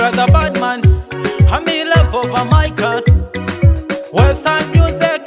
Central the bad man, I'm in love over my car. Western music.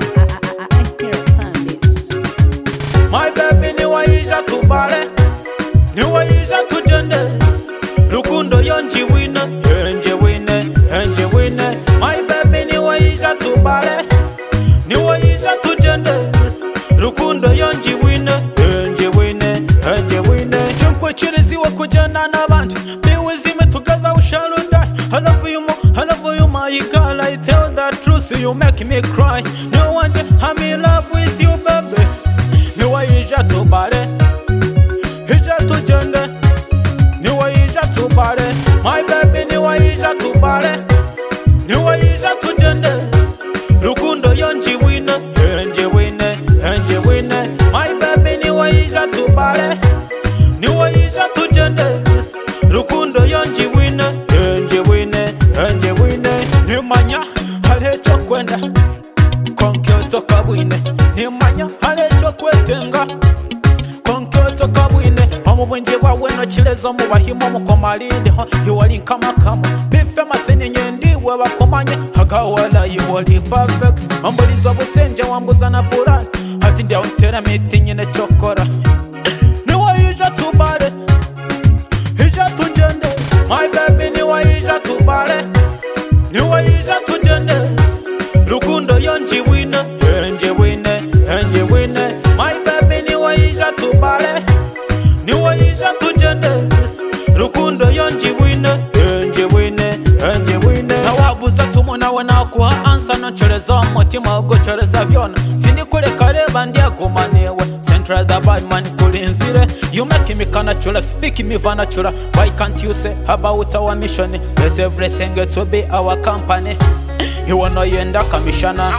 My baby ni waija tubale, ni waija tujende. Rukundo yonji wine, enje wine, enje wine. My baby ni waija tubale, ni waija tujende. Rukundo yonji wine, enje wine, enje wine. Chunkwe chiriziwa kujana na bandi, biwizime together we shall die. I love you more, I love you my girl. I tell the truth, you make me cry. No one, I'm in love with you, baby. Ni waija tubale, ija tujende. Ni waija tubale, my baby ni waija tubale. Ni waija tujende. Rukundo yonji wine, enje wine, enje wine. My baby ni waija tubale. Ni waija tujende. Rukundo yonji wine, enje wine, enje wine. Ni manya halecho kwenda konkyoto kabwine. Ni manya halecho kwetenga konkyoto kabwine. Omu bwenje bwawe no chilezo mu bahimo mukomalinde ho yuwali nkamakamo bife maseni nyendiwe bakomanye hagawala yuwali perfect. Ombulizo busenje wambuza na bulani hati ndia untera miti nyine chokora. Ni waija tubale, ija tujende. My baby ni waija tubale, ni waija tujende. Rukundo yonji wine, enje wine, enje wine. My baby ni waija tubale, ni waija tujende. Rukundo yonji wine, enje wine, enje wine. Na wabuza tumuna wana kuha ansa no choleza mutima gucholeza byona. Sindi kule kareba ndia kumanewe. Central the bad man kulinzire. You make me kinda chula, speak me vana chula. Why can't you say about our mission? Let everything to be our company. You wanna yenda commissioner.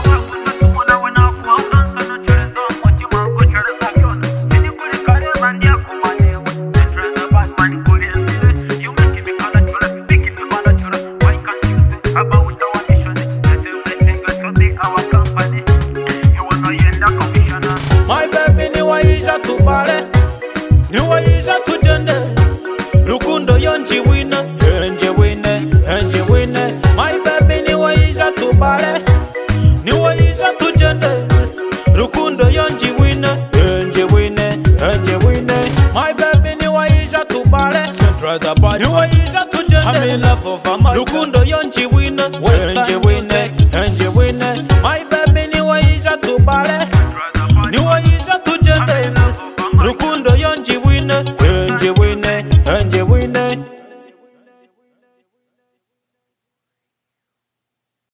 My baby ni waija tubale, ni waija tujende. Rukundo yonji wine, enje wine, enje wine. My baby ni waija tubale, ni waija tujende. Rukundo yonji wine, enje wine, enje wine. My baby ni waija tubale, Central the bad ni waija tujende. I'm in love over my Rukundo yonji wine, enje wine, enje wine. My baby ni waija tubale, ni waija tujende. Rukundo yonji